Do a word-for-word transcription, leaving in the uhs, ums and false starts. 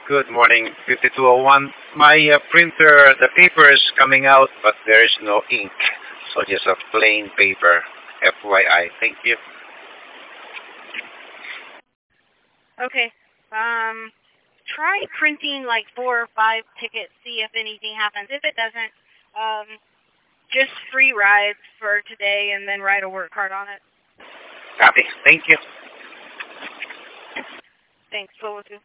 Good morning, fifty-two oh one. My uh, printer, the paper is coming out, but there is no ink. So just a plain paper. F Y I. Thank you. Okay. Um, try printing like four or five tickets, see if anything happens. If it doesn't, um, just free rides for today and then write a work card on it. Copy. Thank you. Thanks. What was